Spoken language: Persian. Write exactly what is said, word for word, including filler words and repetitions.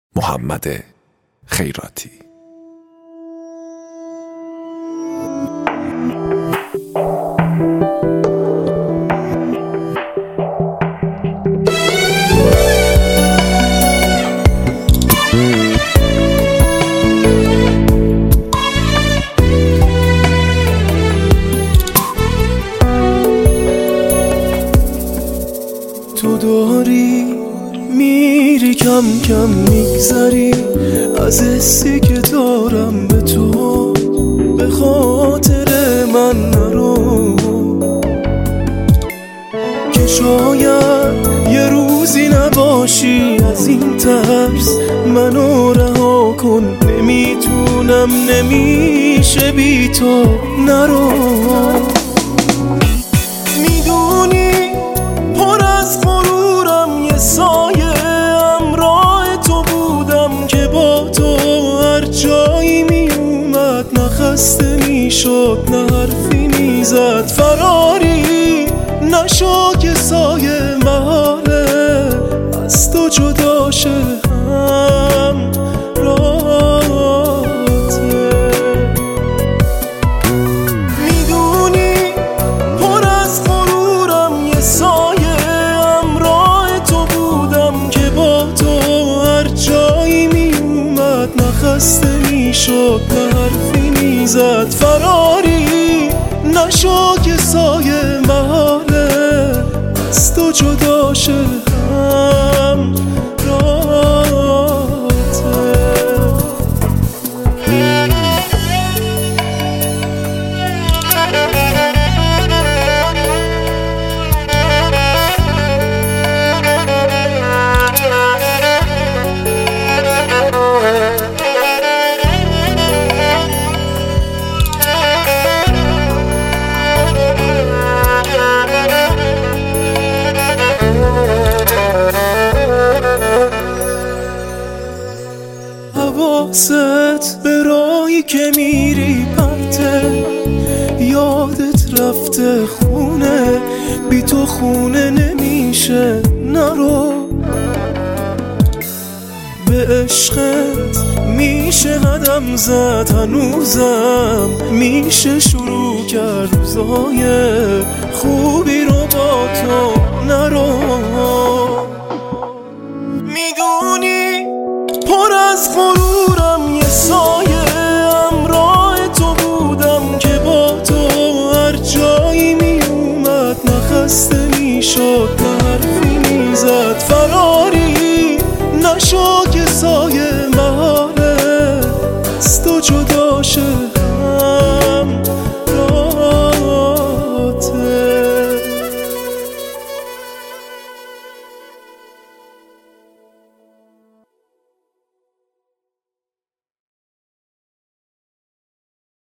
محمد خیراتی. تو داری میری کم کم میگذری از حسی که دارم به تو، به خاطر من نرو که شاید یه روزی نباشی. از این ترس منو رها کن، نمیتونم نمیشه بی تو نرو. میدونی پر از غرورم یه سایه همراه تو بودم که با تو هر جایی می اومد نه خسته می شد نه حرفی می زد. فراری نشو که سایه محاله از تو جدا شه هم راته. میدونی پر از غرورم یه سایه همراه تو بودم که با تو هر جایی می اومد نه خسته می شد نه حرفی می زد. فراری نشو که سایه محاله از تو جدا شه هم راته. حواست به راهی که میری پرته، یادت رفته خونه بی تو خونه نمیشه نرو. به عشقت میشه قدم زد هنوزم میشه شروع کرد روزای خوبی رو با تو نرو. میدونی پر از غرورم یه سایه همراه تو بودم که با تو هر جایی می اومد نه خسته می شد نه حرفی می زد. فراری نشو که سایه